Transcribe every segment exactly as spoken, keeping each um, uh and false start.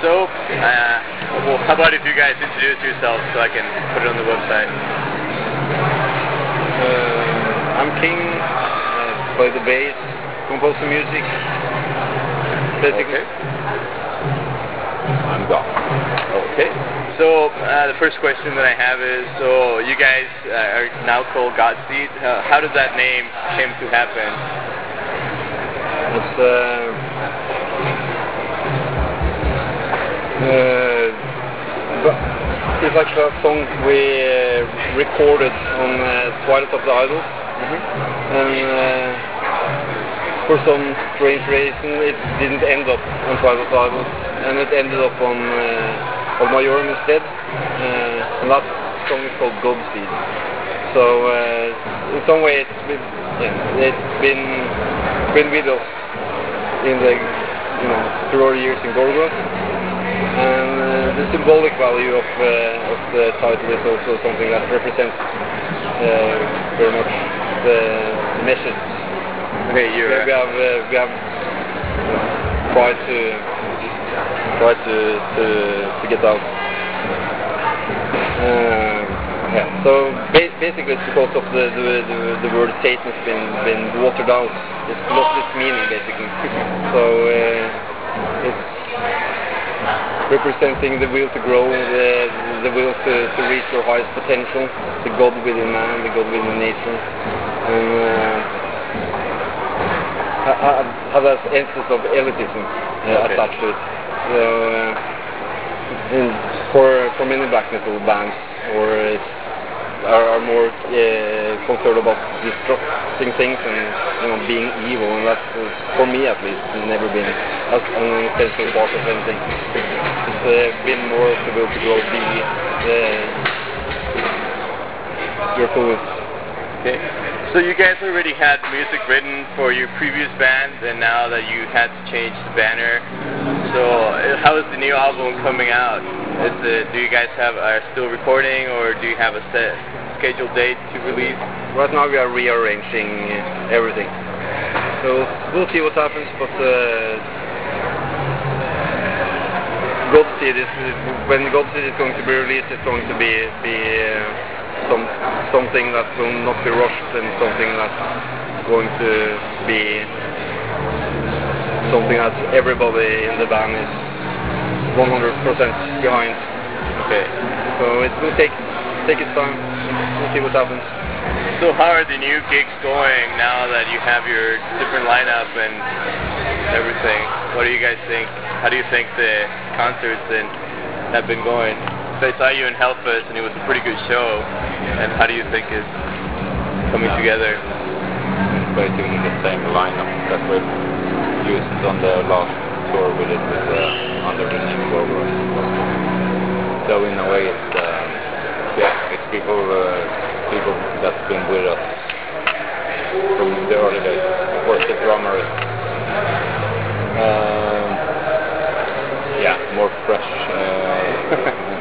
soap. Uh, well, how about if you guys introduce yourselves so I can put it on the website? Uh, I'm King, uh, play the bass, compose the music, basically. Okay. I'm God. Okay. So uh, the first question that I have is, so you guys uh, are now called Godseed. Uh, how did that name came to happen? It's uh, uh, it's actually a song we uh, recorded on uh, Twilight of the Idols, Mm-hmm. and uh, for some strange reason it didn't end up on Twilight of the Idols, and it ended up on uh, on Majorum instead. Uh, and that song is called Godseed. So uh, in some way it's been, yeah, it's been been with us in the, you know, through our years in Gorgoroth, and uh, the symbolic value of, uh, of the title is also something that represents uh, very much the message. Okay, you we, we have uh, we have tried to try to to to get out. Uh, yeah. So ba basically, it's because of the the, the the word Satan has been been watered out. It's lost its meaning, basically. So uh, it's representing the will to grow, the the will to, to reach your highest potential, the God within man, the God within nature, and uh, have, have that essence of elitism uh, okay. attached to it. So uh, in, for for many black metal bands, or it's are, are more uh, concerned about destructing things and, you know, being evil, and that's, uh, for me at least, never been as an essential part of anything. It's uh, been more of the will to grow, be uh, your fullest. Okay. So you guys already had music written for your previous band, and now that you had to change the banner, so uh, how is the new album coming out? Is it, do you guys have are still recording, or do you have a set scheduled date to release? Right now we are rearranging everything, so we'll see what happens. But uh, Godseed is when Godseed is going to be released, it's going to be be uh, some something that will not be rushed, and something that's going to be something that everybody in the band is one hundred percent behind. Okay. So it will take take its time. We'll see what happens. So how are the new gigs going now that you have your different lineup and everything? What do you guys think? How do you think the concerts and have been going? So I saw you in Hellfest and it was a pretty good show. And how do you think it's coming yeah. together? It's basically the same lineup that we used on the last tour we did with uh, under the name Gorgoroth. So in a way, it's um, yeah, it's people uh, people that's been with us from the early days. Of course, the drummer is um, yeah, more fresh. Uh,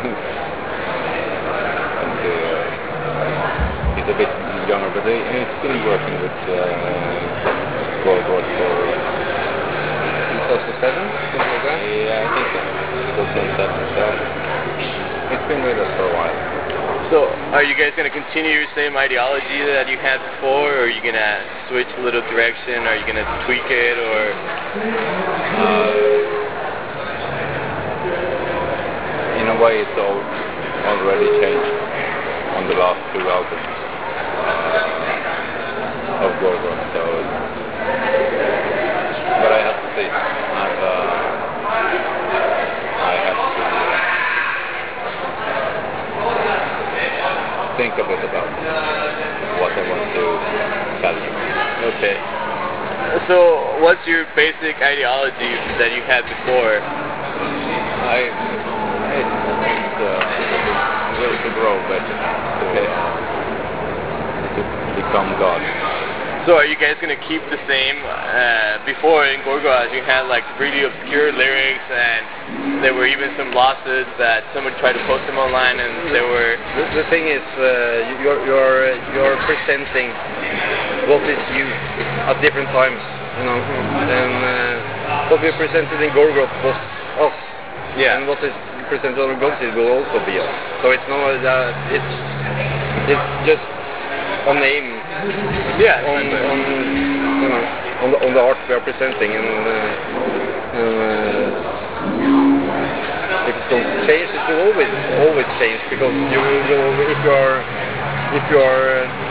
and, uh, he's a bit younger, but he, he's still working with uh, Gorgoroth for two thousand seven, something like that? Yeah, I think so. two thousand seven, so it's been with us for a while. So are you guys going to continue your same ideology that you had before, or are you going to switch a little direction? Are you going to tweak it, or? Uh, in a way, it's all already changed on the last two albums uh, of Gorgoroth, so but I have to see. I've, uh, I have to think a bit about what I want to tell you. Okay. So what's your basic ideology that you had before? I it's, it's uh, will to grow better, to, okay. uh, to become God. So are you guys going to keep the same? Uh, before in Gorgoroth you had like really obscure lyrics, and there were even some lawsuits that someone tried to post them online, and there were... The, the thing is, uh, you're, you're, you're presenting what is you at different times, you know, and uh, what we presented in Gorgoroth was us Yeah. And what is presented on Godspeed will also be us. So it's no, uh, it's it's just a name Yeah. on, exactly. on you know on the, on the art we are presenting, and, uh, and uh, if it's going to change, it will always always change, because you will, if you are if you are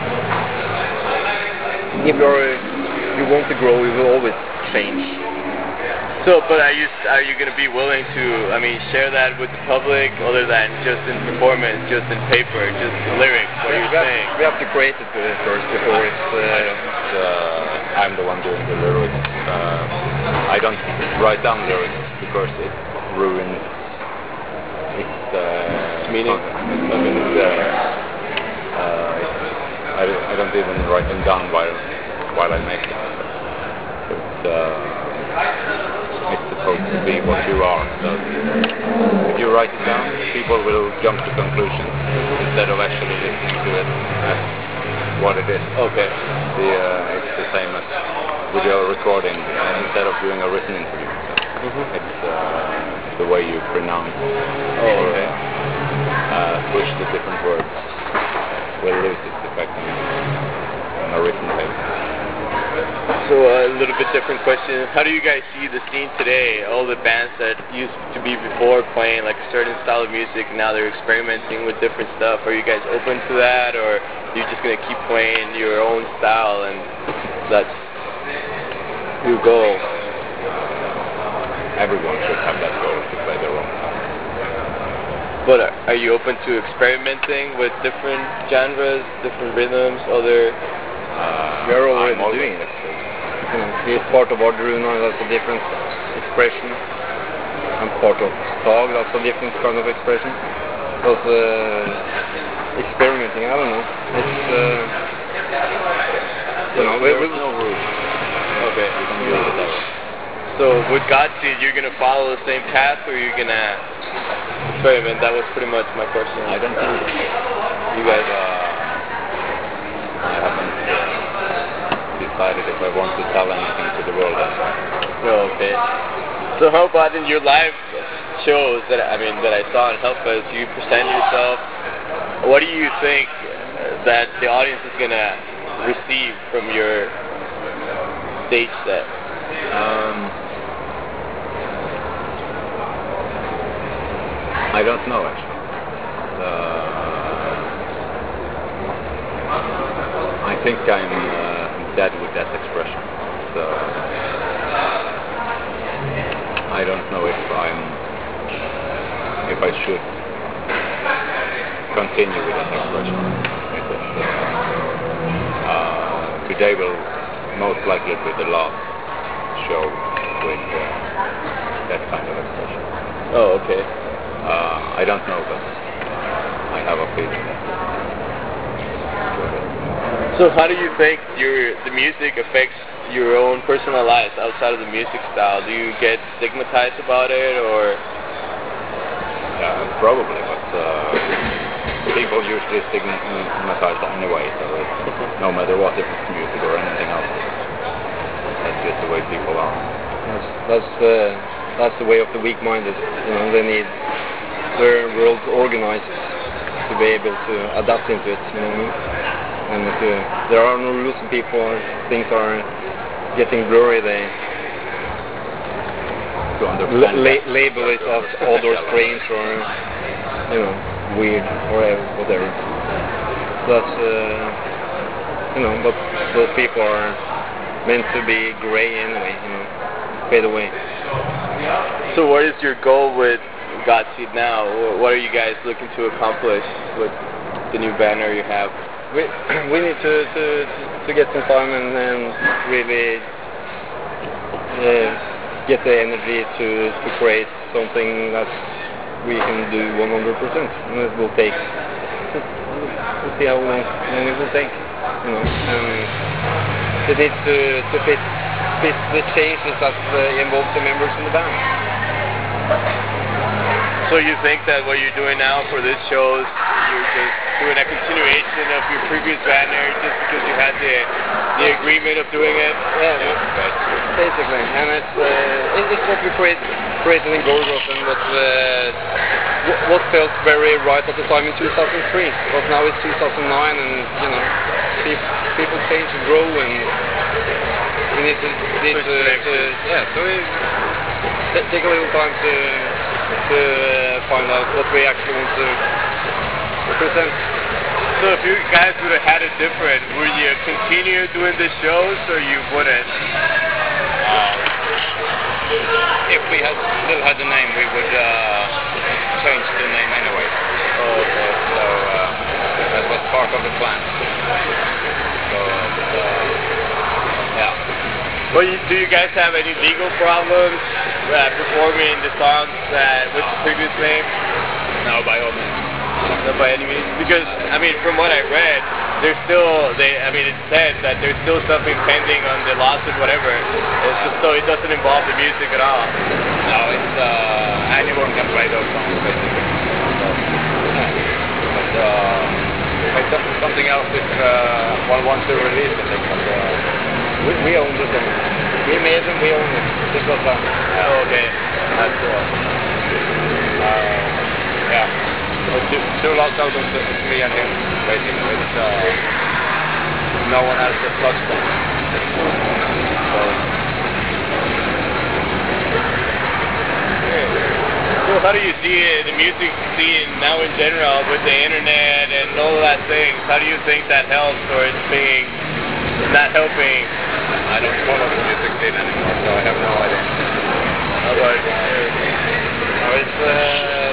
if you are you want to grow, you will always change. So, but are you are you going to be willing to, I mean, share that with the public, other than just in performance, just in paper, just lyrics, what we you're have, saying? we have to create it first before it's. Uh, I don't, uh, I'm the one doing the lyrics. Uh, I don't write down lyrics because it ruins its uh, Meaning? con- its, uh, uh, it's, I, don't, I don't even write them down while while I make them. So it's uh, it's supposed to be what you are. So if you write it down, people will jump to conclusions instead of actually listening to it as what it is. Okay. The, uh, it's the same as video recording, uh, instead of doing a written interview. So Mm-hmm. it's uh, the way you pronounce Oh, or okay. uh, push the different words will lose its effect on, on a written paper. So uh, a little bit different question. How do you guys see the scene today? All the bands that used to be before playing like a certain style of music, now they're experimenting with different stuff. Are you guys open to that, or are you just going to keep playing your own style and that's your goal? Everyone should have that goal to play their own style. But are, are you open to experimenting with different genres, different rhythms, other... Uh, we are already I'm always doing it. experimenting. You know, he is part of Ardruna, that's a different expression. I'm part of Stag, that's a different kind of expression. Because uh, experimenting, I don't know. It's uh, you know, we, There's we, no rule. Okay. You can do whatever. So with Godspeed, you're going to follow the same path, or you're going to experiment? That was pretty much my question. I don't know. You guys... Uh, I haven't uh, decided if I want to tell anything to the world. Oh, okay. So how about in your live shows that I mean that I saw in Hellfest, you present yourself? What do you think that the audience is gonna receive from your stage set? Um, I don't know actually. Uh, I think I'm uh, dead with that expression. So I don't know if I'm if I should continue with that expression. Because, uh, uh, today will most likely be the last show with uh, that kind of expression. Oh, okay. Uh, I don't know, but I have a feeling. So how do you think your the music affects your own personal life outside of the music style? Do you get stigmatized about it, or? Uh, probably, but uh, people usually stigmatize anyway, so it's, no matter what, if it's music or anything else, that's just the way people are. that's that's the that's the way of the weak-minded. You know, they need their world organized to be able to adapt into it. You know what I mean? And if uh, there are no rules and people, things are getting blurry, they To understand la- that, label it as odd or strange or, you know, weird or whatever. That's, uh, you know, but those people are meant to be grey anyway, you know, fade away. So what is your goal with Godspeed now? What are you guys looking to accomplish with the new banner you have? We we need to, to, to get some time and, and really uh, get the energy to, to create something that we can do one hundred percent. And it will take, we'll see how long, long it will take, you know. And it needs to, to fit, fit the changes that uh, involve the members in the band. So you think that what you're doing now for this show is you're just doing a continuation of your previous banner just because you had the the agreement of doing it? Yeah, basically. And it's, uh, it, it's what we created. created in Gorgoroth and what uh, what felt very right at the time in two thousand three. But now it's two thousand nine, and you know, people, people change and grow, and we need to, need to, to yeah. So we t- take a little time to to uh, find out what we actually want to present. So if you guys would have had it different, would you continue doing the shows or you wouldn't? Uh, if we had still had the name, we would uh, change the name anyway. Oh, okay. So uh, that was part of the plan. So uh, yeah. Well, you, do you guys have any legal problems uh, performing the songs uh, with the previous name? No, by all means. Not by any means, because I mean, from what I read, there's still they. I mean, it's said that there's still something pending on the lawsuit, whatever. It's just, so it doesn't involve the music at all. No, it's uh, anyone can play those songs basically. So, yeah. But uh, make some, something else if uh, one wants to release it. But uh, We, we own the song. We made them, we own it. Simple as that. Oh, okay, that's cool. uh, yeah. So two, two lost albums, it's me and him basically. It's uh, no one has the sludge bomb. So. So how do you see it, the music scene now in general with the internet and all of that things? How do you think that helps, or it's being not helping? I don't follow the music scene anymore, so I have no idea. How about you? No, it's, uh,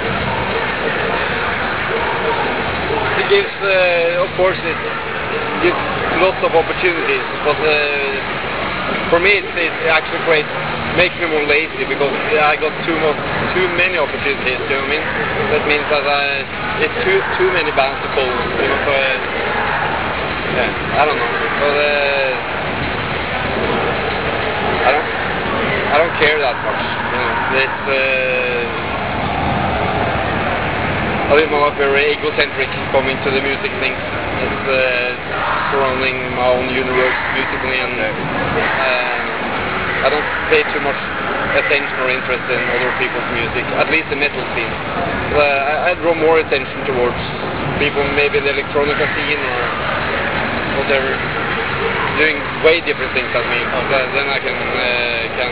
it gives, uh, of course, it gives lots of opportunities, but uh, for me it's, it actually creates, makes me more lazy because I got too much, too many opportunities. You know what I mean? That means that I, it's too too many bands to follow. You know, so uh, yeah, I don't know, but uh, I don't, I don't care that much. You know, it's. Uh, I live my life very egocentric coming to the music things. It's uh, surrounding my own universe musically, and uh, I don't pay too much attention or interest in other people's music, at least the metal scene. Uh, I, I draw more attention towards people maybe in the electronica scene or whatever, doing way different things than me. So then I can uh, can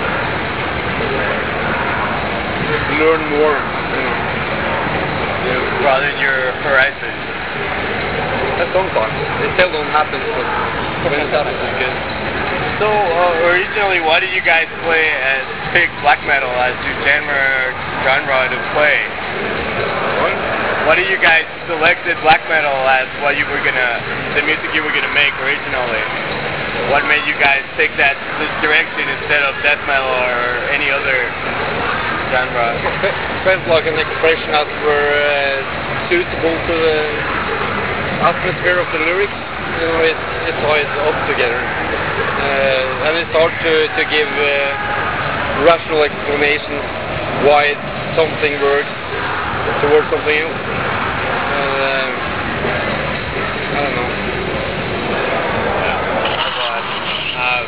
learn more. You know. You broaden your horizons. Uh, sometimes. It seldom happens, but when it happens, it's good. So uh, originally, why did you guys play as pick black metal as your genre genre to play? What? Why did you guys selected black metal as what you were gonna, the music you were gonna make originally? What made you guys take that this direction instead of death metal or any other genre? Felt like an expression that were uh, suitable to the atmosphere of the lyrics. You know, it, it ties up together, uh, and it's hard to to give uh, rational explanations why something works towards something else. Uh, I don't know. Uh,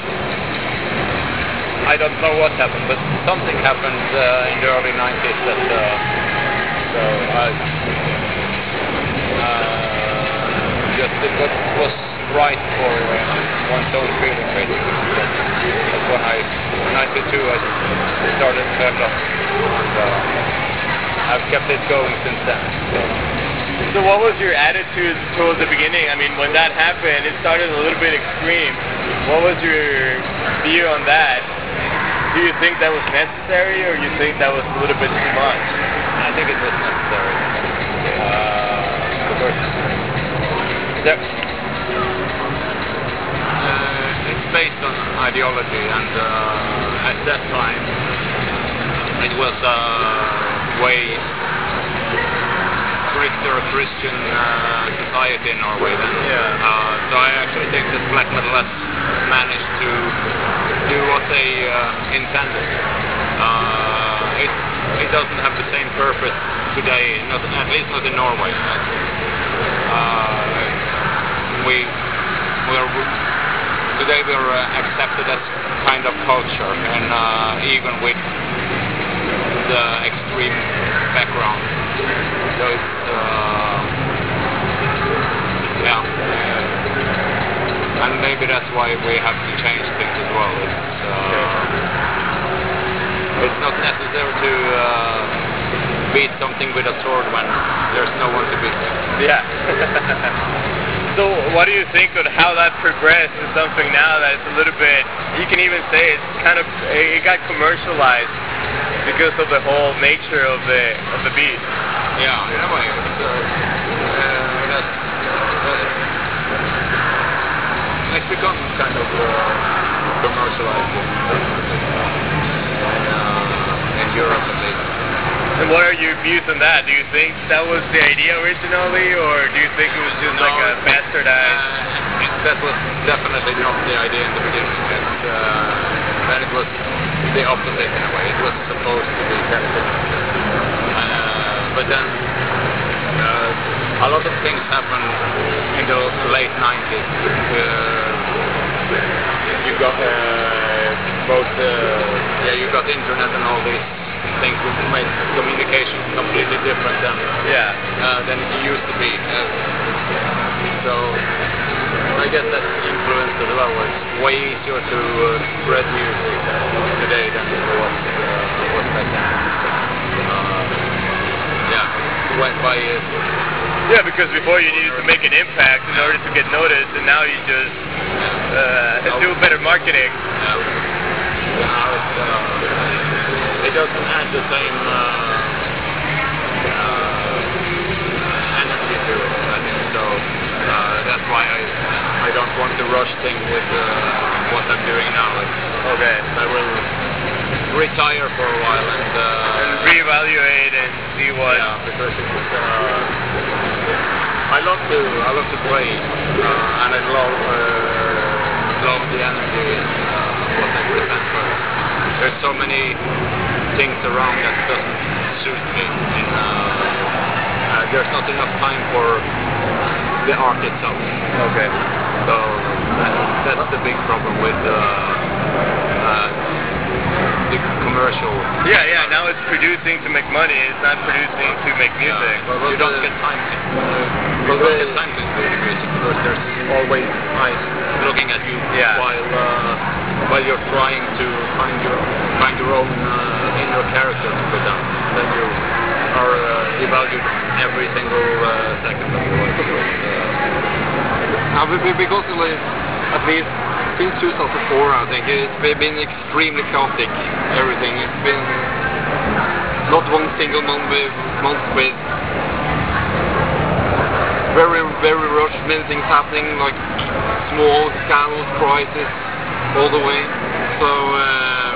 I don't know what happened, but something happened uh, in the early nineties that uh, so I uh, just did what was right for uh, one's own feeling basically. That's, that's when I ninety-two I started Trevla, and uh, I've kept it going since then. So. So what was your attitude towards the beginning? I mean, when that happened, it started a little bit extreme. What was your view on that? Do you think that was necessary, or you think that was a little bit too much? I think it was necessary. Uh, because there, uh, it's based on ideology, and uh, at that time it was a way stricter Christian uh, society in Norway then. Yeah. Uh, so I actually think that black metal has managed to do what they uh, intended. Uh, it it doesn't have the same purpose today, not, at least not in Norway. Uh, we we're today we're uh, accepted as kind of culture, and uh, even with maybe that's why we have to change things as well. It's uh, it's not necessary to uh, beat something with a sword when there's no one to beat. Yeah. So what do you think of how that progressed to something now that it's a little bit, you can even say it's kind of, it got commercialized because of the whole nature of the of the beat? Yeah, in a way, it's, uh, uh, that's, uh, it's become kind of uh, commercialized in, uh, in Europe at least. And what are your views on that? Do you think that was the idea originally, or do you think it was just no, like a bastardized? Uh, it, that was definitely not the idea in the beginning. It's, uh, and it was the opposite in a way. It was supposed to be tested. Uh, but then uh, a lot of things happened in the late nineties. Uh, you got uh, both, uh, yeah, you got internet and all these things which made communication completely different than yeah. uh, than it used to be. Uh, so I guess that influenced as well. It's way easier to uh, spread music today than it was uh, was back then. Uh, yeah, by, by uh, yeah, because before you needed to make an impact in order to get noticed, and now you just uh, do better marketing. Yeah. Now it's, uh, it doesn't add the same uh, uh, energy to it, I think. So uh, that's why I I don't want to rush things with uh, what I'm doing now. It's okay. I will retire for a while and, uh, and reevaluate and see what. Yeah, because it's. Uh, I love to I love to play, uh, and I love uh, love the energy and uh, what I present. But there's so many things around that doesn't suit me. In, uh, uh, there's not enough time for the art itself. Okay. So that, that's the big problem with uh, uh, the commercial. Yeah, yeah. Now it's producing to make money. It's not producing to make music. Yeah, but you don't get time. Uh, you don't get time to do the music because there's always eyes looking at you yeah. while uh, while you're trying to find your find your own uh, inner character to put down. Then you are uh, devalued every single uh, second of your life. So it's, uh, uh, because at least since two thousand four, I think it's been extremely chaotic. Everything. It's been not one single month with month with very very rushed. Many things happening, like small scandals, crisis, all the way. So. Uh,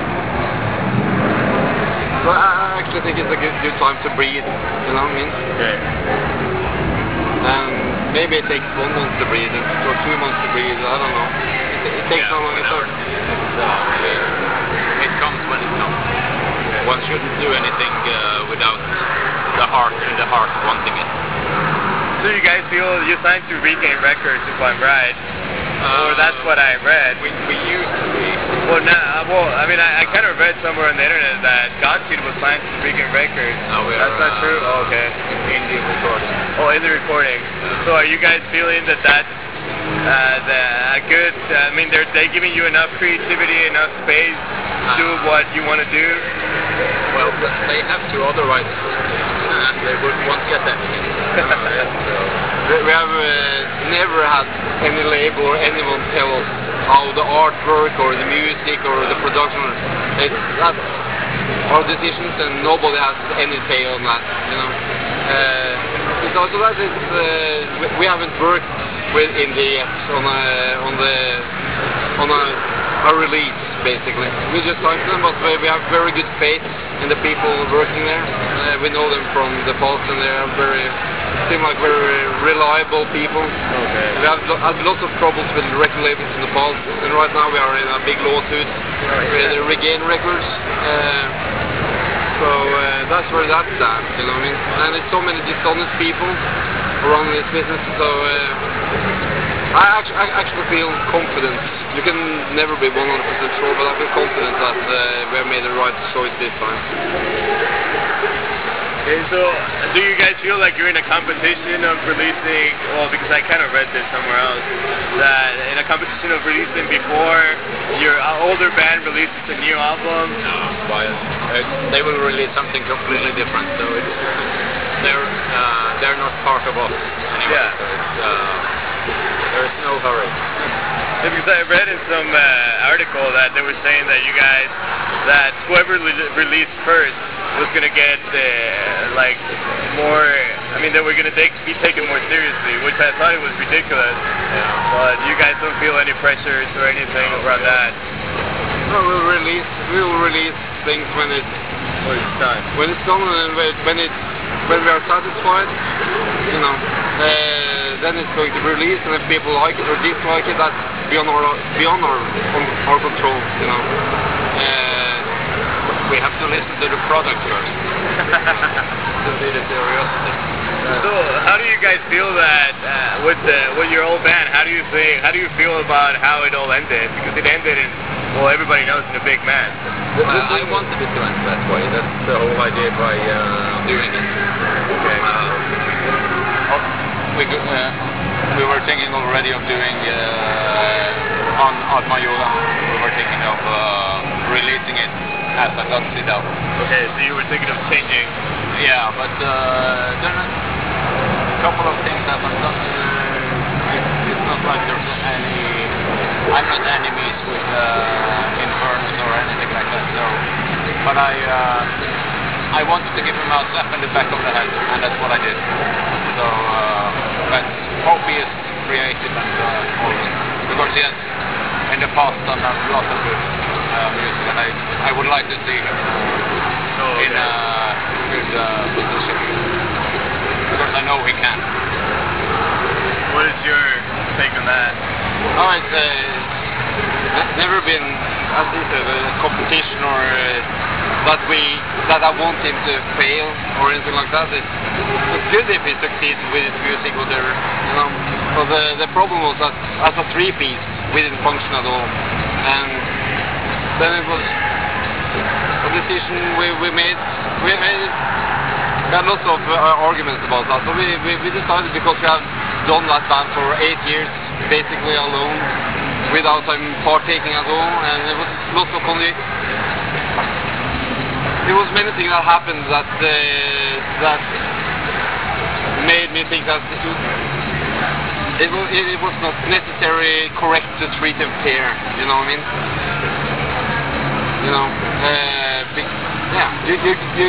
So I actually think it's a good, good time to breathe, you know what I mean? Okay. And maybe it takes one month to breathe, or two months to breathe, I don't know. It, it takes yeah, how long it does. It's, uh, it comes when it comes. One shouldn't do anything uh, without the heart, in the heart, wanting it. So you guys feel you signed to Regain Records, if I'm right? Uh, or that's what I read. We, we used to be. Well, now, well, I mean, I, I kind of read somewhere on the internet that Godspeed was signed to Regain Records. No, we that's are, not true? uh, Oh, okay. In the recording. Oh, in the recording. So are you guys feeling that that's uh, the, a good, uh, I mean, they're, they're giving you enough creativity, enough space to do what you want to do? Well, they have to, otherwise uh, they would, won't get anything. Uh, that's, uh, We have uh, never had any label or anyone tell us how the artwork or the music or the production. It's that's our decisions, and nobody has any say on that. You know. Uh, so, so that is uh, we, we haven't worked with indie yet on a, on the on a, a release basically. We just signed them, but we, we have very good faith in the people working there. Uh, we know them from the past, and they are very. Seem like very reliable people. Okay. We have lo had lots of troubles with record labels in the past, and right now we are in a big lawsuit with Regain Records. Uh, so uh, that's where that stands, you know what I mean? And there's so many dishonest people around this business, so uh, I, actually, I actually feel confident. You can never be one hundred percent sure, but I feel confident that uh, we have made the right choice this time. Okay, so do you guys feel like you're in a competition of releasing, well, because I kind of read this somewhere else, that in a competition of releasing before your older band releases a new album? No, but it's, they will release something completely different, so it's, they're, uh, they're not part of us anyway, Yeah. so it's, uh, there's no hurry. Yeah, because I read in some uh, article that they were saying that you guys, that whoever re released first was going to get uh, like more, I mean they were going to take, be taken more seriously, which I thought it was ridiculous. Yeah. But you guys don't feel any pressures or anything around that? No, we'll release, we will release things when it's, When it's done. when it's done and when it's, when we are satisfied, you know, uh, then it's going to be released, and if people like it or dislike it, that's beyond our, beyond our, our control, you know. Uh, We have to listen to the product first. To be the curiosity. So how do you guys feel that uh, with the, with your old band? How do you think? How do you feel about how it all ended? Because it ended in, well, everybody knows, in a big mess. Uh, I wanted it to end that way. That's the whole idea by uh, doing it. Okay. Uh, we go- uh, we were thinking already of doing uh, on Ad Majorem. We were thinking of uh, releasing it as a Gutsy album. Okay, so you were thinking of changing. Yeah, but uh, then a couple of things happened. Uh, it's, it's not like there's any. I'm not enemies with uh, Infernus or anything like that. So, but I uh, I wanted to give him a slap in the back of the head, and that's what I did. So uh, let's hope he is creative and uh, all this, because he has in the past done a lot of good uh, music, and I I would like to see him Oh, in a good uh, position, because I know he can. What is your take on that? no, it's, uh, it's never been, as he said, a competition or uh, that we, that I want him to fail or anything like that. It's, it's good if he succeeds with his music, whatever, you know. But the, the problem was that as a three-piece, we didn't function at all. And then it was a decision we, we made, we made, we had lots of uh, arguments about that. So we, we, we decided, because we have done that band for eight years, basically alone, without him partaking at all, and it was lots of con- there was many things that happened that uh, that made me think that it, was, it, it was not necessarily correct to treat him fair, you know what I mean? You know, uh, be, yeah, you, you, you,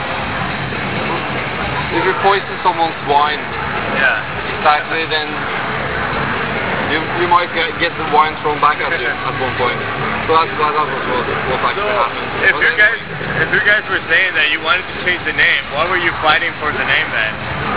if you poison someone's wine, Yeah. exactly, then you, you might get, get the wine thrown back at you at one point. So that's, that, that was what, what So actually happened. if But you then- guys, if you guys were saying that you wanted to change the name, why were you fighting for the name then?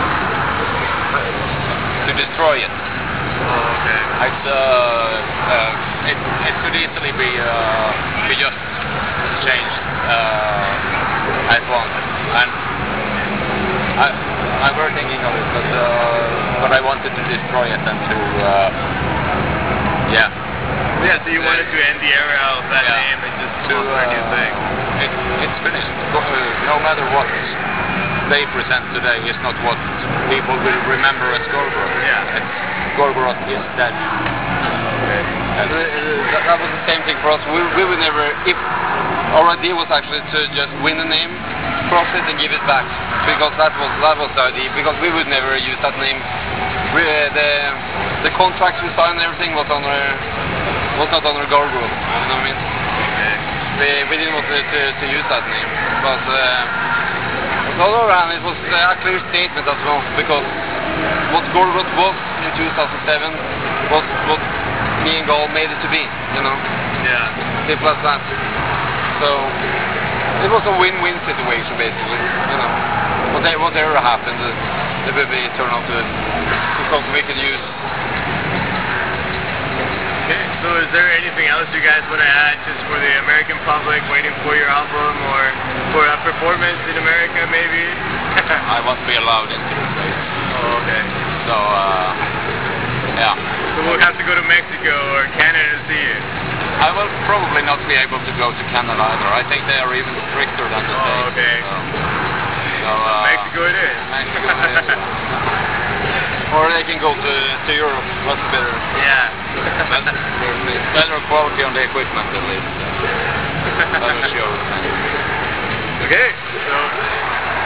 To destroy it. Oh, okay. It's uh, uh, it, it could easily be uh, be just changed uh, at once, and I I were thinking of it, but uh, but I wanted to destroy it and to uh, yeah. Yeah, so you wanted to end the era of that Yeah. name and just To go for a new uh, thing. It's it's finished. Go- uh, No matter what they present today is not what people will remember as Gorgoroth. Yeah. It's Gorgoroth is dead. Okay. And, uh, that, that was the same thing for us. We, we would never, if our idea was actually to just win the name, cross it and give it back, because that was that was the idea. Because we would never use that name. We, uh, the the contracts we signed and everything was under was not under Gorgoroth. You know what I mean? Okay. We, we didn't want to, to, to use that name, but uh, on the other hand, it was uh, a clear statement as well, because what Gorgoroth was in two thousand seven was what me and Gall made it to be, you know, Yeah. simple as that. So it was a win-win situation, basically, you know. Whatever, whatever happened, uh, it will be turned out to, to something we could use. Okay, so is there anything else you guys want to add just for the American public waiting for your album, or for a performance in America maybe? I won't be allowed into the States. Oh, okay. So, uh, yeah. So we'll have to go to Mexico or Canada to see you. I will probably not be able to go to Canada either. I think they are even stricter than the Oh, States. okay. So. So, uh, Mexico it is. Mexico it is. Or they can go to, to Europe, much better. Yeah. Better, better quality on the equipment at least.